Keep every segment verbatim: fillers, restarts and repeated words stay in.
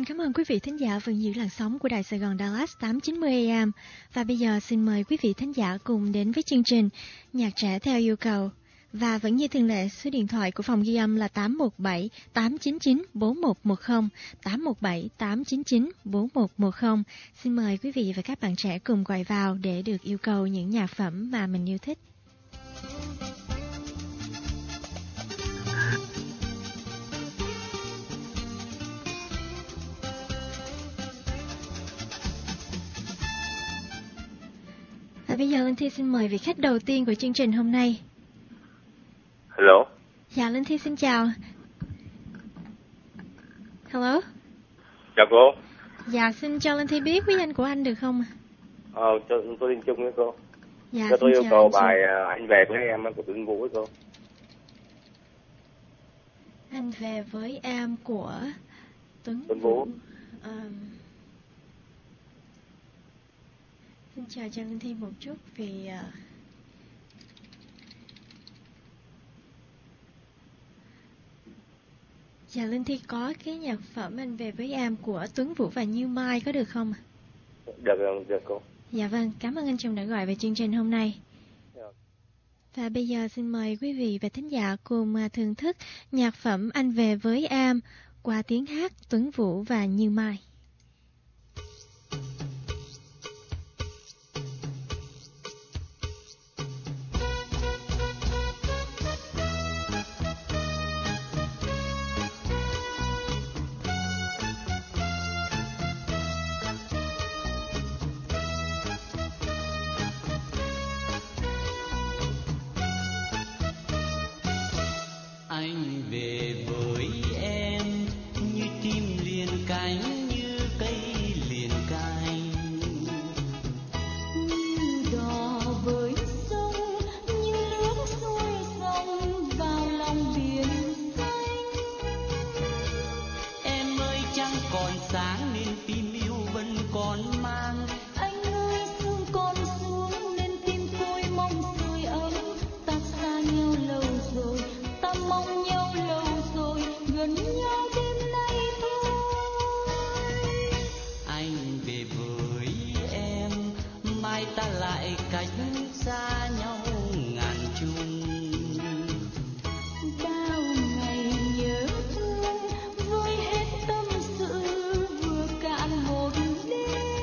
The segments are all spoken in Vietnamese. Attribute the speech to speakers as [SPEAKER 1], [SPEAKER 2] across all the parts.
[SPEAKER 1] Xin cảm ơn quý vị thính giả vẫn giữ làn sóng của Đài Sài Gòn Dallas tám chín mươi A M. Và bây giờ xin mời quý vị thính giả cùng đến với chương trình Nhạc trẻ theo yêu cầu. Và vẫn như thường lệ, số điện thoại của phòng ghi âm là tám một bảy tám chín chín bốn một một không, tám một bảy tám chín chín bốn một một không. Xin mời quý vị và các bạn trẻ cùng gọi vào để được yêu cầu những nhạc phẩm mà mình yêu thích. Và bây giờ Linh Thi xin mời vị khách đầu tiên của chương trình hôm nay.
[SPEAKER 2] Hello.
[SPEAKER 1] Dạ, Linh Thi xin chào. Hello.
[SPEAKER 2] Chào cô.
[SPEAKER 1] Dạ, xin cho Linh Thi biết quý danh của anh được không?
[SPEAKER 2] Ờ, cho tôi Linh Trung với cô.
[SPEAKER 1] Dạ,
[SPEAKER 2] cho tôi yêu
[SPEAKER 1] chào
[SPEAKER 2] cầu
[SPEAKER 1] anh
[SPEAKER 2] bài
[SPEAKER 1] chị.
[SPEAKER 2] Anh về với em của Tuấn Vũ với cô.
[SPEAKER 1] Anh về với em của Tuấn,
[SPEAKER 2] Tuấn Vũ.
[SPEAKER 1] Um, xin chờ cho Linh Thi một chút vì uh, dạ, Linh Thi có cái nhạc phẩm Anh về với em của Tuấn Vũ và Như Mai, có được không?
[SPEAKER 2] Được, được cô.
[SPEAKER 1] Dạ vâng, cảm ơn anh Trung đã gọi về chương trình hôm nay.
[SPEAKER 2] Được.
[SPEAKER 1] Và bây giờ xin mời quý vị và thính giả cùng thưởng thức nhạc phẩm Anh về với em qua tiếng hát Tuấn Vũ và Như Mai.
[SPEAKER 3] Anh về với em như chim liền cánh, như cây liền cánh,
[SPEAKER 4] như đò với sông, như nước xuôi dòng vào lòng biển xanh.
[SPEAKER 3] em ơi trăng còn sáng nên tim yêu vẫn còn mang.
[SPEAKER 4] Anh ơi sương còn xuống nên tim tôi mong sưởi ấm. Ta xa nhau lâu rồi, ta mong nhau lâu rồi, gần nhau đêm nay thôi.
[SPEAKER 3] Anh về với em, mai ta lại cách xa nhau ngàn trùng.
[SPEAKER 4] Bao ngày nhớ thương vơi hết tâm sự, vừa cạn một đêm.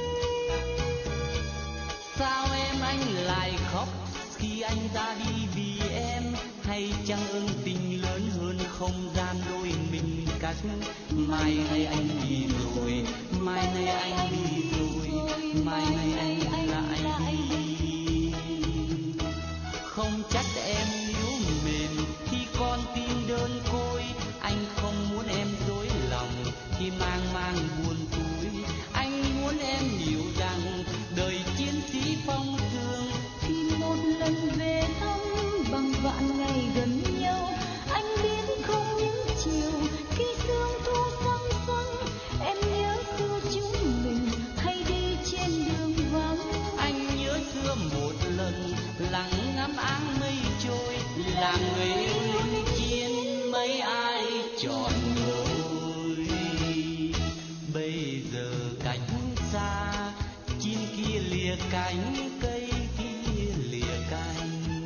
[SPEAKER 3] Sao em anh lại khóc khi anh ra đi vì em, hay chăng ơn tình lớn hơn không gian đôi mình cách. Mai này anh đi rồi, mai này anh đi rồi, mai này anh lại đi. Không trách em yếu mềm khi con tim đơn côi, anh không muốn em dối lòng khi mang mang buồn túi. Anh muốn em hiểu rằng đời chiến sĩ phong thường
[SPEAKER 4] Khi một lần về thăm bằng vạn ngày gần nhau, anh biết không những chiều khi sương thu sang xuân, em nhớ xưa chúng mình hay đi trên đường vắng.
[SPEAKER 3] anh nhớ xưa một lần lặng ngắm áng mây trôi, là người yêu lính chiến mấy ai chọn ngồi. Bây giờ cánh xa chim kia lìa cánh, cây kia lìa cánh.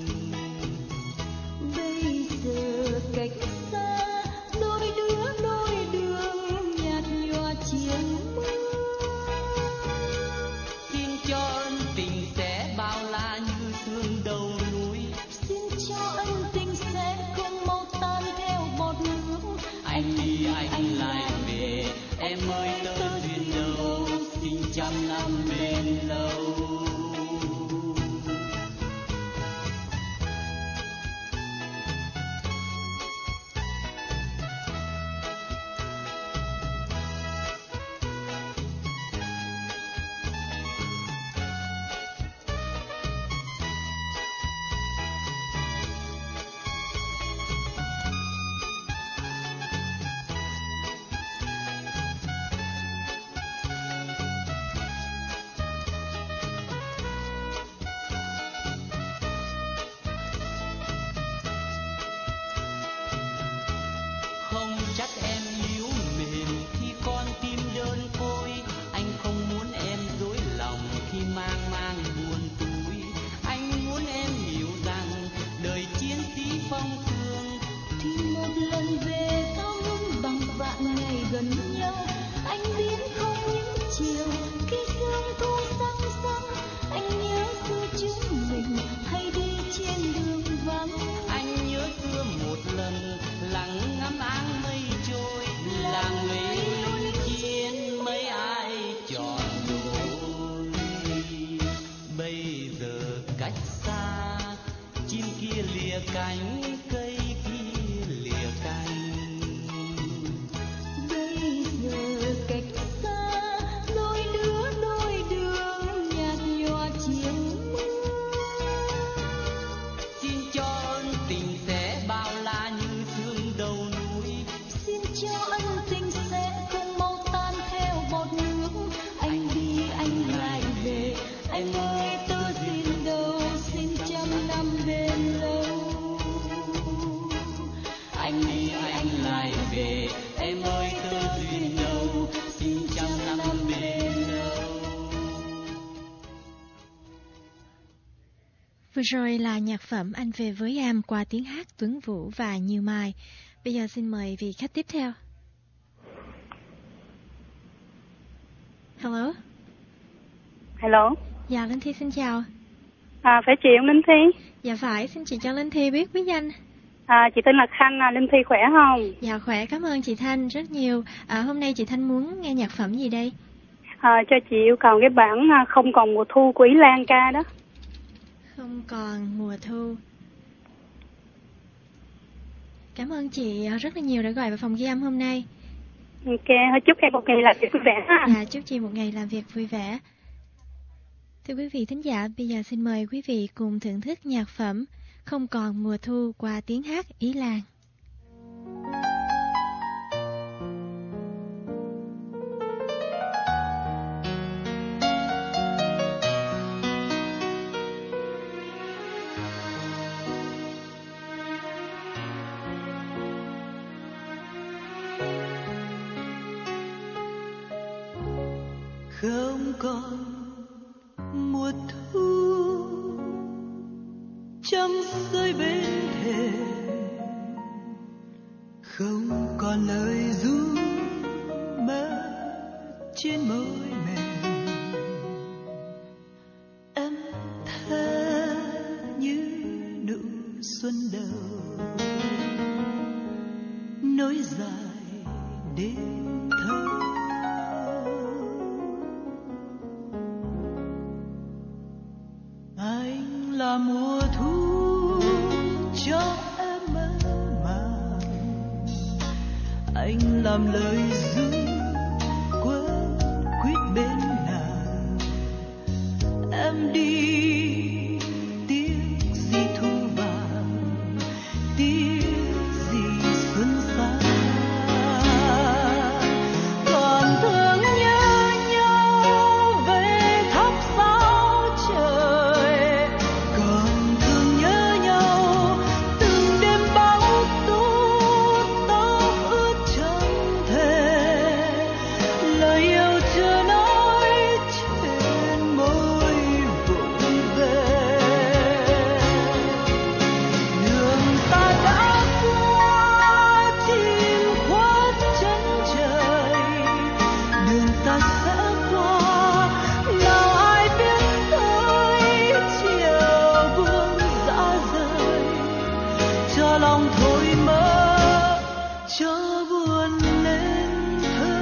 [SPEAKER 4] Bây giờ cách xa đôi đứa đôi đường, nhạt nhòa chiều mưa.
[SPEAKER 3] Xin cho ân tình sẽ bao la như sương đầu núi.
[SPEAKER 4] Xin cho ân tình sẽ không mau tan theo bọt nước.
[SPEAKER 3] Anh đi anh lại về, em ơi tơ duyên đâu, xin trăm năm bên lâu. bây giờ cách xa, chim kia lìa cánh, cây kia lìa cành.
[SPEAKER 4] Bây giờ cách xa, đôi đứa đôi đường nhạt nhòa chiều mưa.
[SPEAKER 3] Xin cho ân tình sẽ bao la như sương đầu núi.
[SPEAKER 4] Xin cho ân tình sẽ không mau tan theo bọt nước. Anh đi anh lại về, anh ơi tơ duyên đâu, xin trăm năm bên lâu.
[SPEAKER 3] Anh đi anh lại về, em ơi tơ duyên đâu, xin trăm năm bên lâu.
[SPEAKER 1] Vừa rồi là nhạc phẩm Anh về với em qua tiếng hát Tuấn Vũ và Như Mai. Bây giờ xin mời vị khách tiếp theo. Hello.
[SPEAKER 5] Hello.
[SPEAKER 1] Dạ Linh Thi xin chào.
[SPEAKER 5] À, phải chị Linh Thi.
[SPEAKER 1] Dạ phải, xin chị cho Linh Thi biết bí danh.
[SPEAKER 5] À, chị tên là Khanh, à, Linh Thi khỏe không?
[SPEAKER 1] Dạ khỏe, cảm ơn chị Thanh rất nhiều. À, hôm nay chị Thanh muốn nghe nhạc phẩm gì đây?
[SPEAKER 5] À, cho chị yêu cầu cái bản à, Không còn mùa thu của Ý Lan ca đó.
[SPEAKER 1] Không còn mùa thu. Cảm ơn chị rất là nhiều đã gọi vào phòng ghi âm hôm nay.
[SPEAKER 5] Ok, chúc em một ngày làm việc vui vẻ ha.
[SPEAKER 1] Dạ, chúc chị một ngày làm việc vui vẻ. Thưa quý vị thính giả, bây giờ xin mời quý vị cùng thưởng thức nhạc phẩm Không còn mùa thu qua tiếng hát Ý Lan.
[SPEAKER 3] Không còn mùa thu, trăng rơi bên thềm, không còn lời ru mơ trên môi mềm. Em thơ như nụ xuân đầu, nối dài đêm thâu. Anh là mùa thu cho em mơ màng, anh làm lời ru quấn quýt bên nàng. Em đi tiếc gì thu vàng, tiếc gì xuân xa. Còn thương nhớ nhau về thắp sao trời, còn thương nhớ nhau từng đêm bão tố tóc ướt trắng thề. Lời yêu chưa nói trên môi vụng về. Đường ta đã qua chim khuất chân trời, đường ta sẽ qua nào ai biết tới. Chiều buông dã rời cho lòng thôi mơ, cho buồn lên thơ.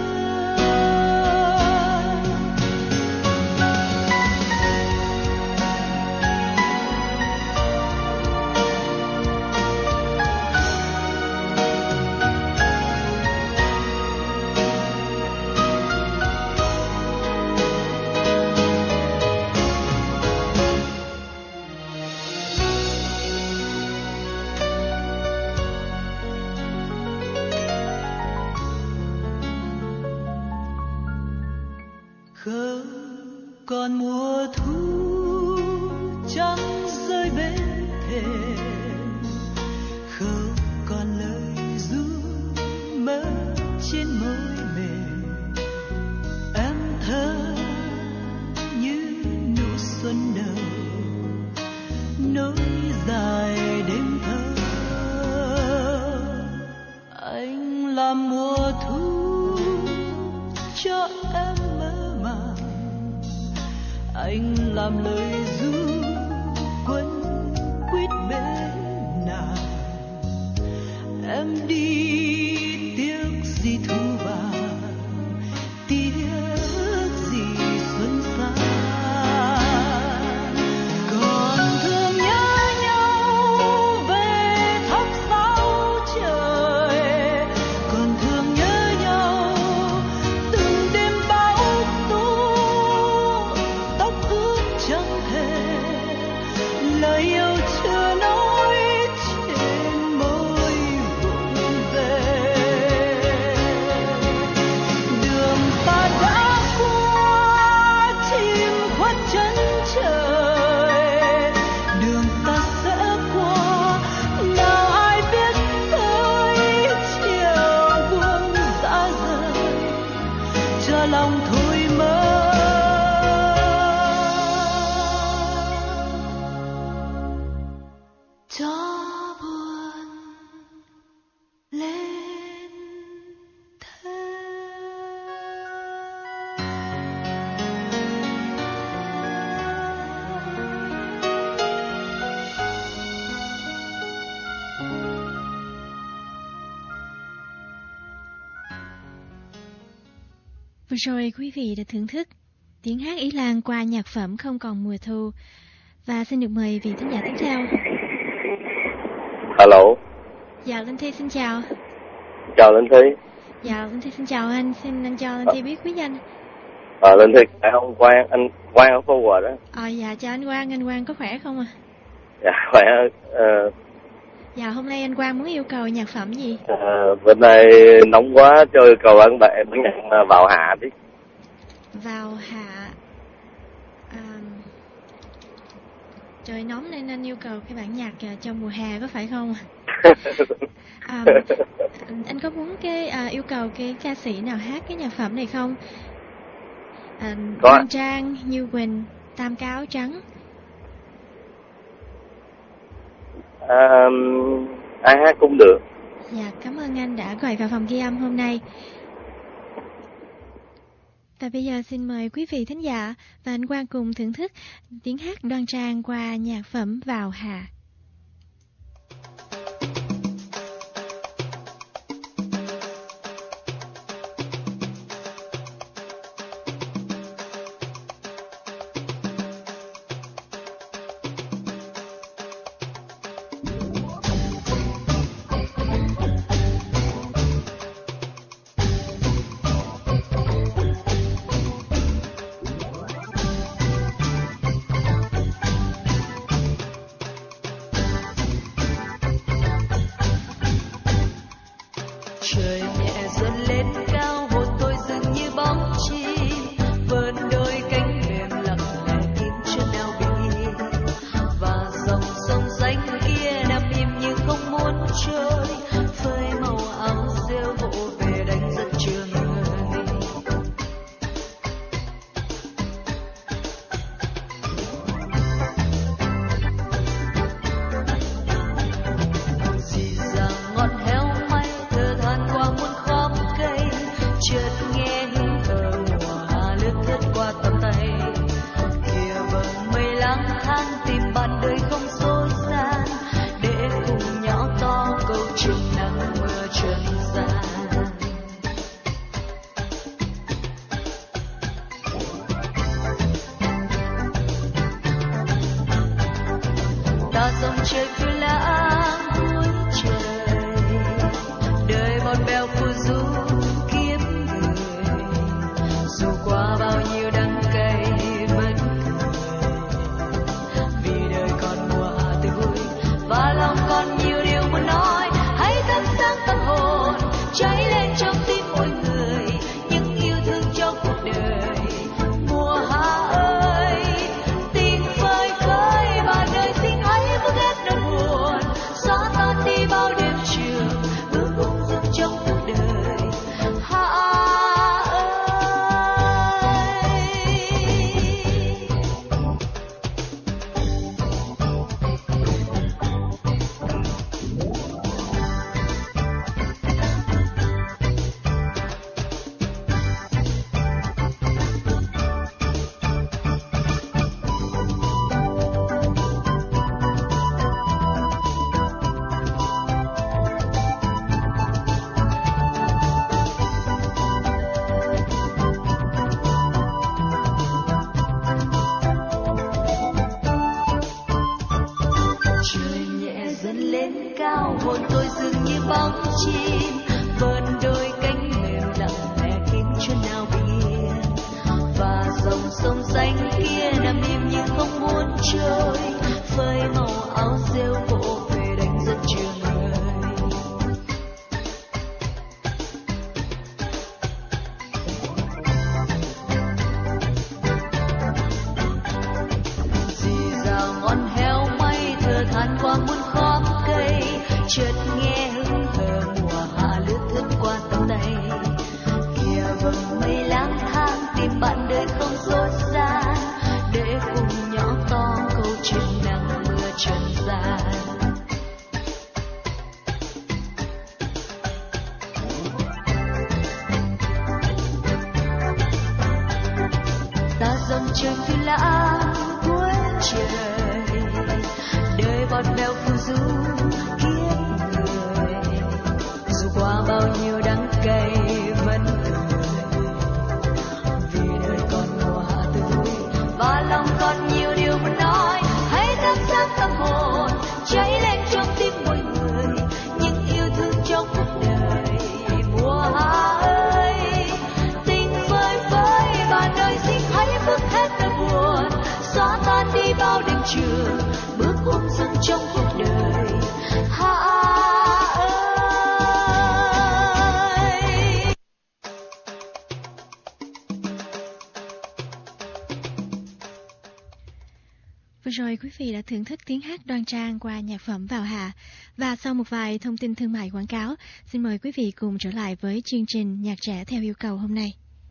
[SPEAKER 3] Không còn mùa thu, trăng rơi bên thềm, không còn lời ru mơ trên môi mềm. Em thơ như nụ xuân đầu, nối dài đêm thâu. Anh làm mùa thu cho em mơ màng, anh làm lời ru quấn quýt bên nàng. Em đi tiếc gì thu vàng, tiếc gì xuân xa.
[SPEAKER 4] nỗi trên môi vụng về. Đường ta đã qua chim khuất chân trời, đường ta sẽ qua nào ai biết tới chiều buông dã rời cho lòng thôi mơ. Cho buồn lên thế.
[SPEAKER 1] Vừa rồi quý vị đã thưởng thức tiếng hát Ý Lan qua nhạc phẩm Không Còn Mùa Thu. Và xin được mời vị thính giả tiếp theo.
[SPEAKER 2] Alo.
[SPEAKER 1] Dạ, Linh Thi xin chào.
[SPEAKER 2] Chào Linh Thi.
[SPEAKER 1] Dạ, Linh Thi xin chào anh. Xin anh cho Linh Thi biết quý danh.
[SPEAKER 2] Ờ, Linh Thi, phải không? Quang, anh Quang ở phố Quà đó.
[SPEAKER 1] Ờ, dạ, chào anh Quang. Anh Quang có khỏe không ạ? À?
[SPEAKER 2] Dạ, khỏe. Ờ,
[SPEAKER 1] Dạ, hôm nay anh Quang muốn yêu cầu nhạc phẩm gì?
[SPEAKER 2] ờ, bên đây nóng quá, cho yêu cầu anh bạn bản nhạc Vào Hạ đi.
[SPEAKER 1] Vào Hạ. À, trời nóng nên anh yêu cầu cái bản nhạc cho mùa hè có phải không? À, anh có muốn cái à, yêu cầu cái ca sĩ nào hát cái nhạc phẩm này không? À, Đoan Trang, Như Quỳnh, Tam Cá Áo Trắng.
[SPEAKER 2] À, ai hát cũng được.
[SPEAKER 1] Dạ, cảm ơn anh đã gọi vào phòng ghi âm hôm nay. Và bây giờ xin mời quý vị thính giả và anh Quang cùng thưởng thức tiếng hát Đoan Trang qua nhạc phẩm Vào Hạ.
[SPEAKER 4] cao hồn tôi dường như bóng chim vươn đôi cánh mềm lặng lẽ kiếm chân nào biển và dòng sông xanh kia nằm im như không muốn trôi phơi màu áo rêu nào ngọn heo may thở than qua muôn khóm cây, chợt nghe hững hờ mùa hạ lướt thướt qua tầm tay. Kìa vầng mây lang thang tìm bạn đời không dối gian, để cùng nhỏ to câu chuyện nắng mưa trần gian. Ta dòng trời phi lãng cuối trời, đời bọt bèo phù du kiếp người. Dù qua bao nhiêu đắng cay vẫn cười, vì đời còn mùa hạ tươi vui và lòng còn nhiều điều muốn nói. Hãy thắp sáng tâm hồn cháy lên trong tim mỗi người, những yêu thương trong cuộc đời mùa hạ ơi. Tình vơi vơi và đời sinh hãy bước hết nỗi buồn, xóa tan đi bao đêm trường, bước ung dung trong cuộc đời hạ ơi.
[SPEAKER 1] Vừa rồi quý vị đã thưởng thức tiếng hát đoan trang qua nhạc phẩm Vào Hạ. Và sau một vài thông tin thương mại quảng cáo, xin mời quý vị cùng trở lại với chương trình Nhạc Trẻ Theo Yêu Cầu hôm nay.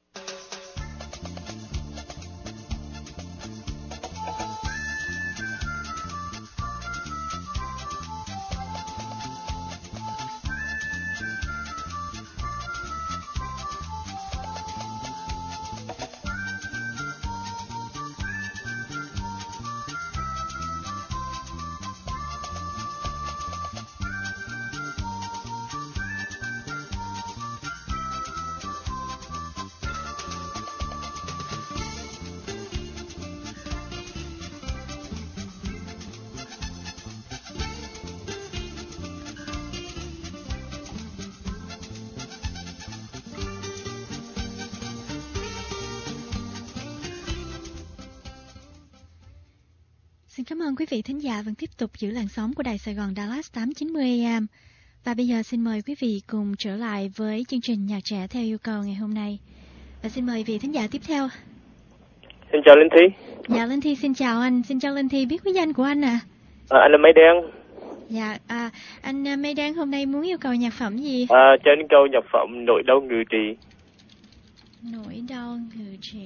[SPEAKER 1] Xin cảm ơn quý vị thính giả vẫn tiếp tục giữ làn sóng của Đài Sài Gòn Dallas tám chín mươi A M. Và bây giờ xin mời quý vị cùng trở lại với chương trình Nhạc Trẻ Theo Yêu Cầu ngày hôm nay. Và xin mời vị thính giả tiếp theo.
[SPEAKER 2] Xin chào Linh Thi.
[SPEAKER 1] Dạ, Linh Thi xin chào anh. Xin chào Linh Thi, biết quý danh của anh à?
[SPEAKER 2] À, anh là Mấy Đen.
[SPEAKER 1] Dạ, à, anh Mấy Đen hôm nay muốn yêu cầu nhạc phẩm gì?
[SPEAKER 2] À, trên câu nhạc phẩm Nỗi Đau Ngự Trị.
[SPEAKER 1] Nỗi Đau Ngự Trị.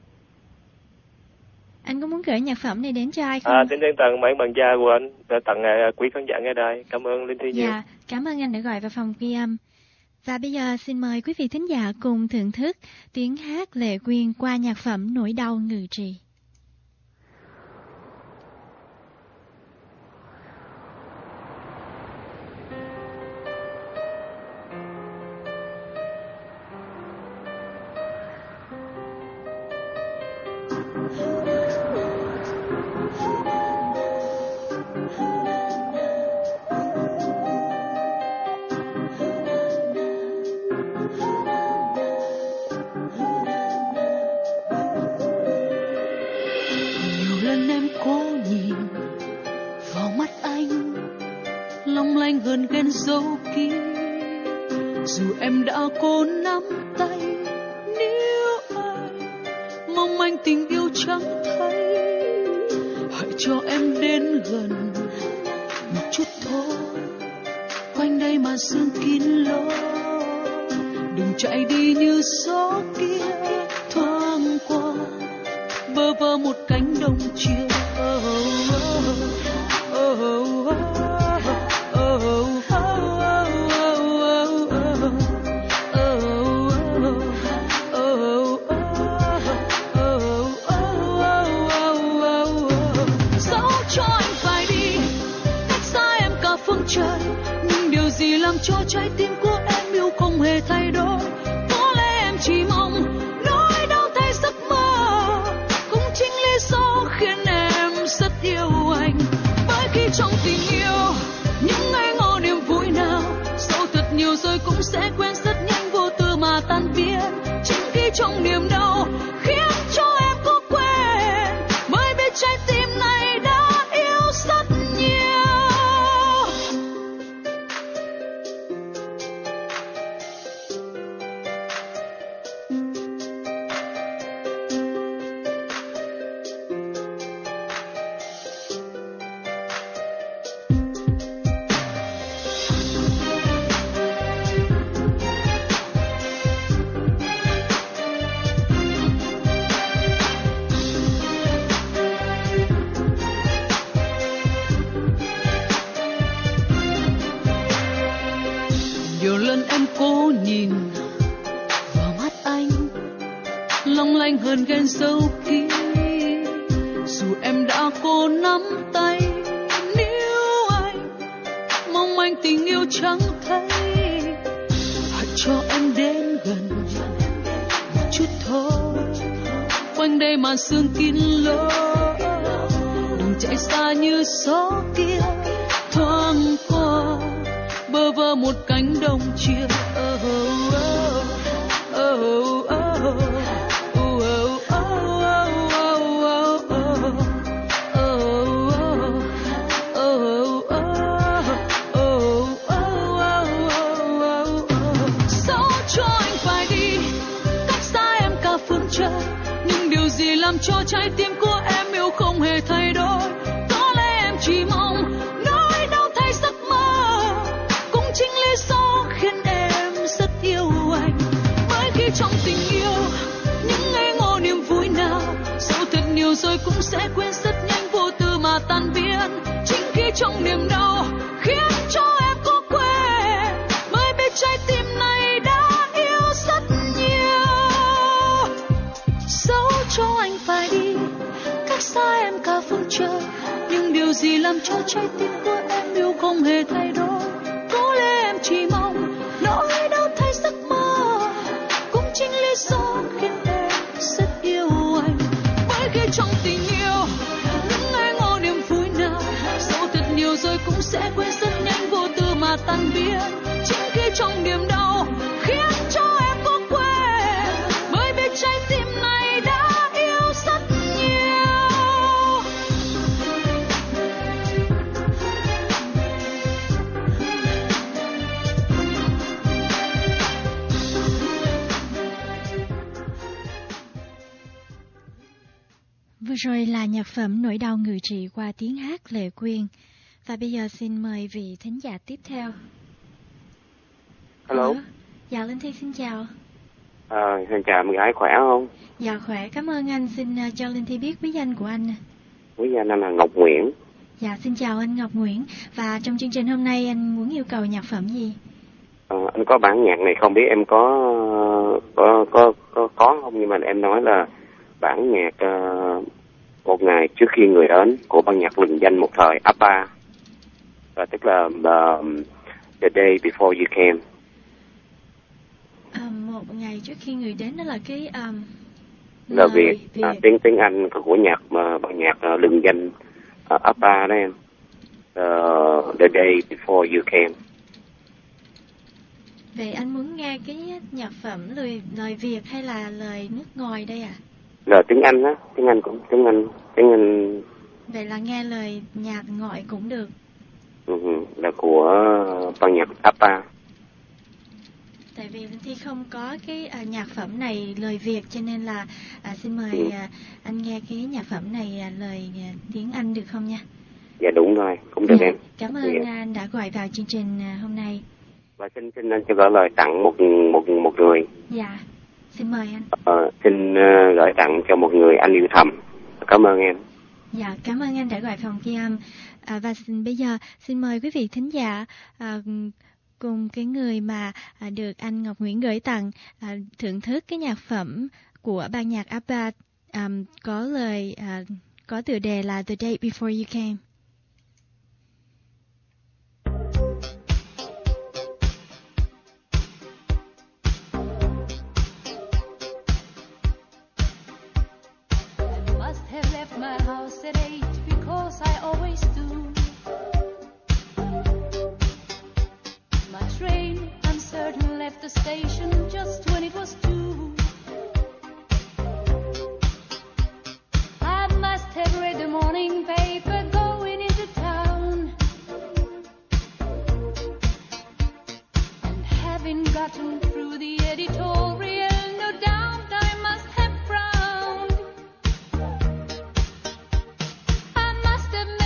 [SPEAKER 1] Anh có muốn gửi nhạc phẩm này đến cho ai không?
[SPEAKER 2] À, xin chân tặng mấy bạn gia của anh, tặng uh, quý khán giả nghe đài. Cảm ơn Linh Thi nhiều.
[SPEAKER 1] Dạ, cảm ơn anh đã gọi vào phòng ghi âm. Và bây giờ xin mời quý vị thính giả cùng thưởng thức tiếng hát Lệ Quyên qua nhạc phẩm Nỗi Đau Ngự Trị.
[SPEAKER 4] Hơn ghen dấu kia, dù em đã cố nắm tay, nếu ai mong manh tình yêu chẳng thấy, hãy cho em đến gần một chút thôi, quanh đây mà sương kín lối, đừng chạy đi như gió kia thoáng qua bơ vơ một cánh đồng chiều. Oh, oh, oh, oh, oh. Cho trái tim của em yêu không hề thay đổi. Có lẽ em chỉ mong nỗi đau thay giấc mơ, cũng chính lý do khiến em rất yêu anh. Bởi khi trong tình yêu những ngây ngô niềm vui nào sâu thật nhiều rồi cũng sẽ quen rất nhanh, vô tư mà tan biến. Chính khi trong niềm đau khiến cho em có quên, mới biết trái tim này đã yêu rất nhiều.
[SPEAKER 6] cố nhìn vào mắt anh, long lanh hơn ghen dâu kia. Dù em đã cố nắm tay níu anh, mong anh tình yêu chẳng thấy. Hãy cho em đến gần một chút thôi, quanh đây màn sương kín lỡ. Đừng chạy xa như gió kia thoáng qua bơ vơ một cánh đồng chia. Oh, oh, oh, oh, oh. Làm cho trái tim của em yêu không hề thay đổi. Có lẽ em chỉ mong nỗi đau thay giấc mơ, cũng chính lý do khiến em rất yêu anh. Bởi khi trong tình yêu những ngây ngô niềm vui nào dẫu thật nhiều rồi cũng sẽ quên rất nhanh, vô tư mà tan biến. Chính khi trong niềm đau khiến cho em có quên, mới biết trái tim này đã yêu rất nhiều. Dẫu cho anh phải đi, cách xa em cả phương trời, nhưng điều gì làm cho trái tim của em yêu không hề thay đổi. Có lẽ em chỉ mong nỗi đau thay giấc mơ, cũng chính lý do khiến em rất yêu anh. Bởi khi trong tình yêu những ngây ngô niềm vui nào dẫu thật nhiều rồi cũng sẽ quên rất nhanh, vô tư mà tan biến. Chính khi trong niềm đau khiến cho em có quên, mới biết trái tim này đã yêu rất nhiều.
[SPEAKER 1] Vừa rồi là nhạc phẩm Nỗi đau ngự trị qua tiếng hát Lệ Quyên. Và bây giờ xin mời vị thính giả tiếp theo.
[SPEAKER 2] Hello.
[SPEAKER 1] Ờ, dạ Linh Thi xin chào.
[SPEAKER 2] À, xin chào, em gái khỏe không?
[SPEAKER 1] Dạ khỏe, cảm ơn anh. Xin uh, cho Linh Thi biết bí danh của anh.
[SPEAKER 2] Quý danh anh là Ngọc Nguyễn.
[SPEAKER 1] Dạ xin chào anh Ngọc Nguyễn. Và trong chương trình hôm nay anh muốn yêu cầu nhạc phẩm gì?
[SPEAKER 2] À, anh có bản nhạc này không biết em có có có có, có không, nhưng mà em nói là bản nhạc uh, Một Ngày Trước Khi Người Đến của ban nhạc lừng danh một thời ABBA. Và tức là uh, The Day Before You Came.
[SPEAKER 1] À, một ngày trước khi người đến, đó là cái um,
[SPEAKER 2] Là Việt,
[SPEAKER 1] Việt.
[SPEAKER 2] À, tiếng tiếng Anh của nhạc mà ban nhạc uh, lừng danh uh, ABBA đó em. Uh, The Day Before You Came.
[SPEAKER 1] Vậy anh muốn nghe cái nhạc phẩm lời lời Việt hay là lời nước ngoài đây à?
[SPEAKER 2] Là tiếng Anh á, tiếng Anh cũng tiếng Anh, tiếng Anh.
[SPEAKER 1] Vậy là nghe lời nhạc ngoại cũng được.
[SPEAKER 2] Uh, là của ban nhạc ABBA.
[SPEAKER 1] Tại vì Linh Thi không có cái à, nhạc phẩm này lời Việt, cho nên là à, xin mời
[SPEAKER 2] Ừ.
[SPEAKER 1] à, anh nghe cái nhạc phẩm này à, lời à, tiếng Anh được không nha?
[SPEAKER 2] Dạ đúng rồi, cũng được
[SPEAKER 1] Dạ,
[SPEAKER 2] em.
[SPEAKER 1] cảm ơn
[SPEAKER 2] Dạ.
[SPEAKER 1] anh đã gọi vào chương trình à, hôm nay.
[SPEAKER 2] Và xin xin anh cho gửi lời tặng một một một người.
[SPEAKER 1] Dạ, xin mời anh.
[SPEAKER 2] Ờ, xin uh, gửi tặng cho một người anh yêu thầm. Cảm ơn em.
[SPEAKER 1] Dạ, cảm ơn anh đã gọi phòng ghi âm. À, và xin, bây giờ xin mời quý vị thính giả à, cùng cái người mà à, được anh Ngọc Nguyễn gửi tặng à, thưởng thức cái nhạc phẩm của ban nhạc ABBA à, có lời à, có tựa đề là The Day Before You Came.
[SPEAKER 4] Must have left my house at eight because I always do. My train, I'm certain, left the station just when it was two. I must have read the morning paper going into town, and having gotten through the editorial, no doubt I must have frowned. I must have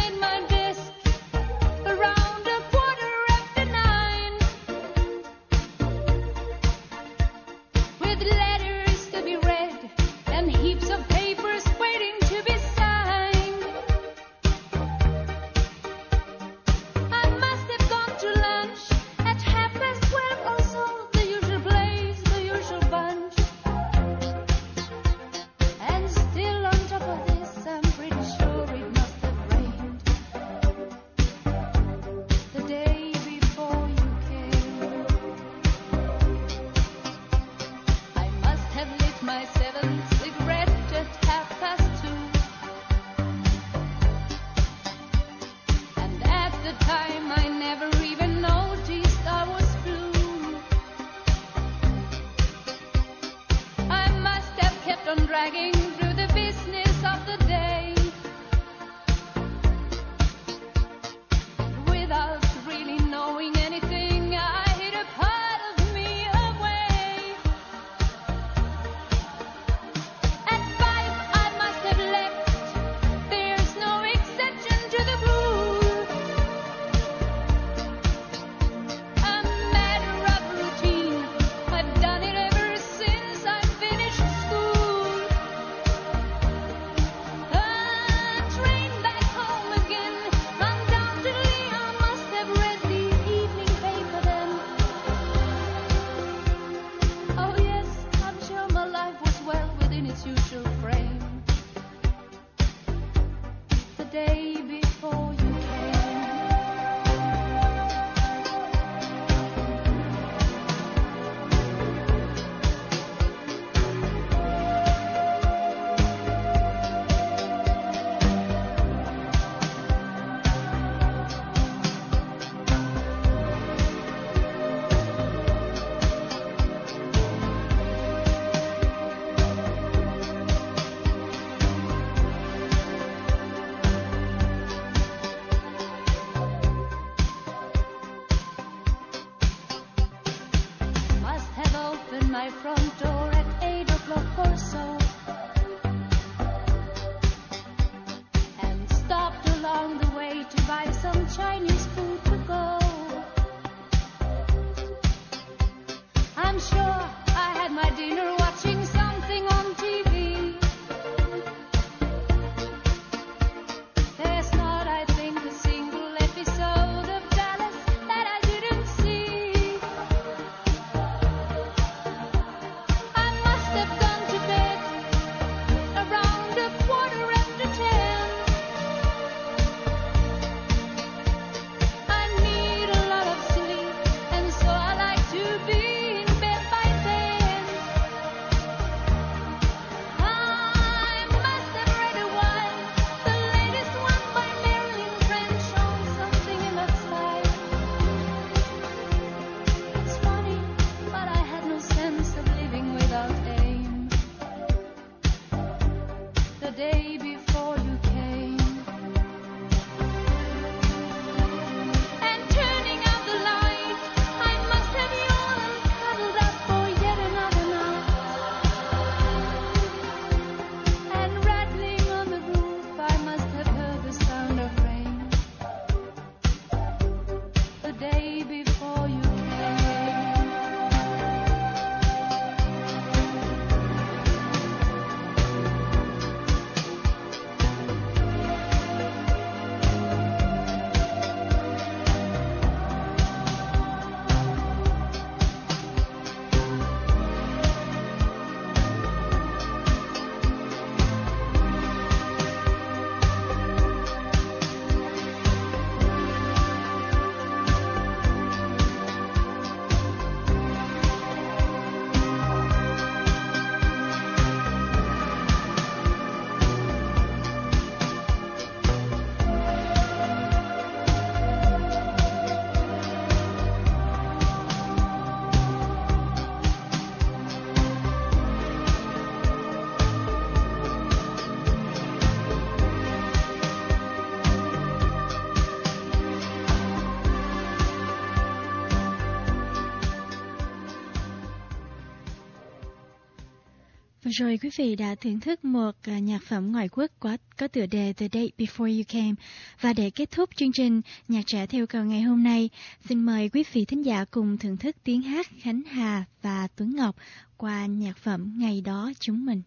[SPEAKER 1] Vừa rồi quý vị đã thưởng thức một uh, nhạc phẩm ngoại quốc có, có tựa đề The Day Before You Came. Và để kết thúc chương trình Nhạc Trẻ Theo Cầu ngày hôm nay, xin mời quý vị thính giả cùng thưởng thức tiếng hát Khánh Hà và Tuấn Ngọc qua nhạc phẩm Ngày Đó Chúng Mình.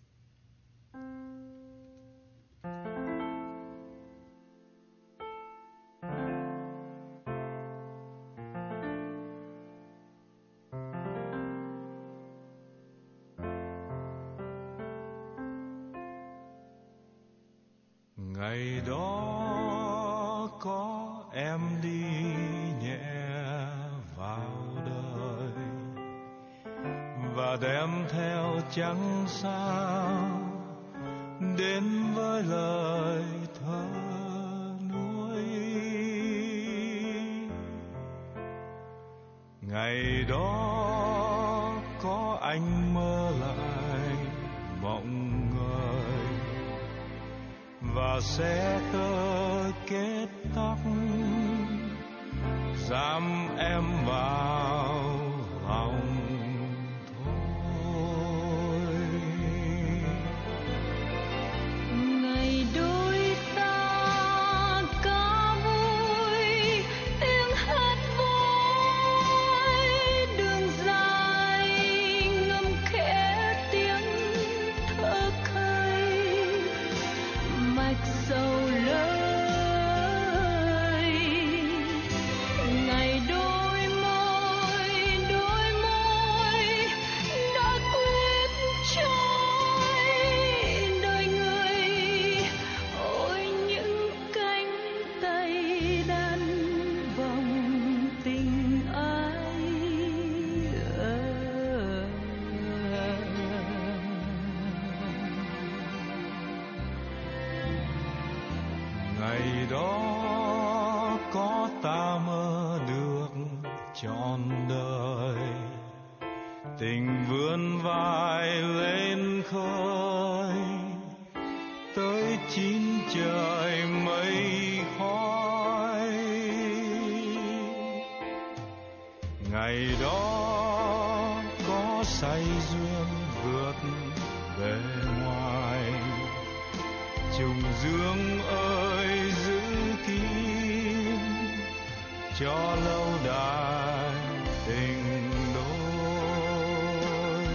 [SPEAKER 7] Ngày đó có em đi nhẹ vào đời và đem theo chẳng sao đến với lời thơ nuối. Ngày đó có anh mơ lại mộng ngời và sẽ tơ kết tóc giam em vào lòng thôi.
[SPEAKER 6] Ngày đôi ta ca vui tiếng hát vui, đường dài ngâm khẽ tiếng thơ khơi, mạch sầu lời. Ngày đôi môi đôi môi đã quyết trôi đời người, ôi những cánh tay đan vòng tình ai.
[SPEAKER 7] Ngày đó có ta mơ được trọn đời, tình vươn vai lên khơi tới chín trời mây khói. Ngày đó có say duyên vượt bề ngoài, trùng dương ơi giữ kín cho lâu đài tình đôi.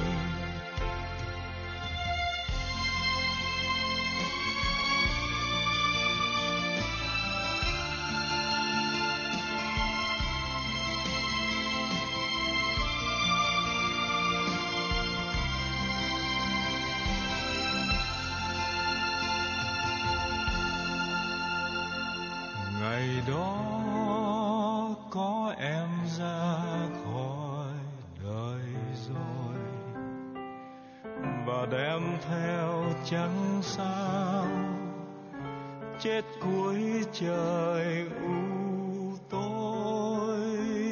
[SPEAKER 7] Ngày đó có em ra khỏi đời rồi và đem theo chẳng sao chết cuối trời u tối.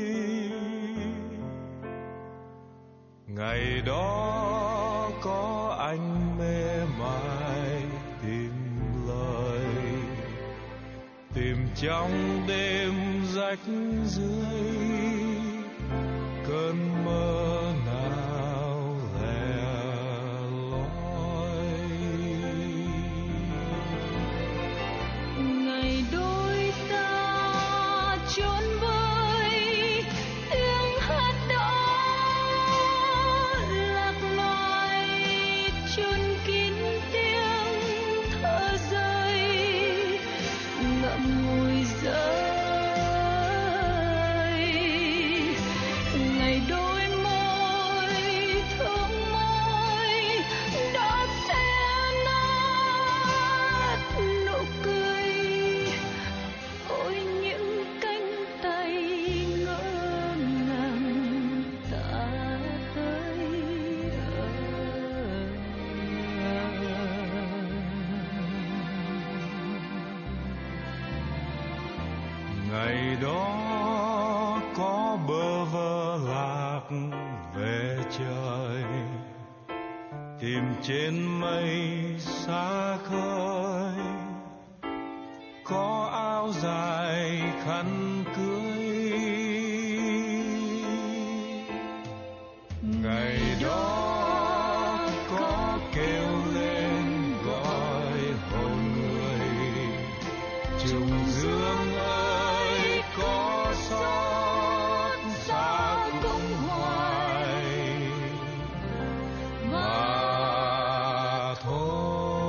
[SPEAKER 7] Ngày đó có anh mê mải tìm lời, tìm trong đêm rách rưới cơn mơ nào lẻ loi.
[SPEAKER 6] Ngày đôi ta trốn với tiếng hát đó, lạc loài chôn kín tiếng thở rơi, ngậm ngùi rơi. Ngày đôi môi thương môi đã xé nát nụ cười, ôi những cánh tay ngỡ ngàng ta tới.
[SPEAKER 7] Ngày đó có bơ vơ lạc về trời, tìm trên mây xa khơi có áo dài khăn cưới. Ngày đó trùng dương ơi có xót xa cũng hoài mà thôi.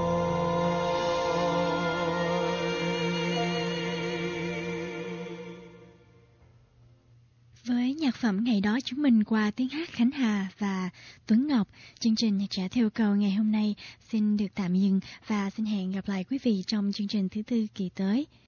[SPEAKER 1] Với nhạc phẩm Ngày Đó Chúng Mình qua tiếng hát Khánh Hà và Tuấn Ngọc, chương trình Nhạc Trẻ Theo Cầu ngày hôm nay xin được tạm dừng và xin hẹn gặp lại quý vị trong chương trình thứ tư kỳ tới.